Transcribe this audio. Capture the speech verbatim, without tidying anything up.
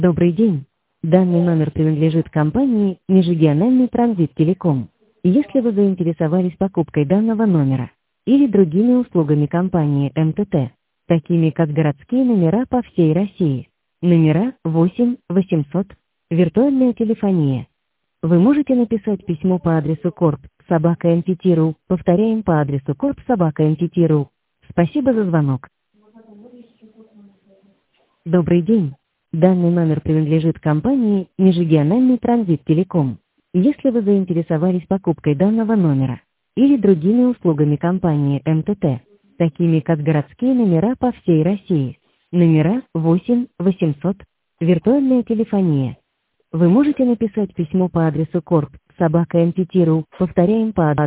Добрый день. Данный номер принадлежит компании «Межрегиональный транзит Телеком». Если вы заинтересовались покупкой данного номера или другими услугами компании эм тэ тэ, такими как городские номера по всей России, номера восемь восемьсот, виртуальная телефония, вы можете написать письмо по адресу корп собака эм тэ тэ точка ру, повторяем по адресу корп собака эм тэ тэ точка ру. Спасибо за звонок. Добрый день. Данный номер принадлежит компании «Межрегиональный транзит Телеком». Если вы заинтересовались покупкой данного номера или другими услугами компании эм тэ тэ, такими как городские номера по всей России, номера восемь восемьсот, виртуальная телефония, вы можете написать письмо по адресу корп собака эм тэ тэ точка ру, повторяем по адресу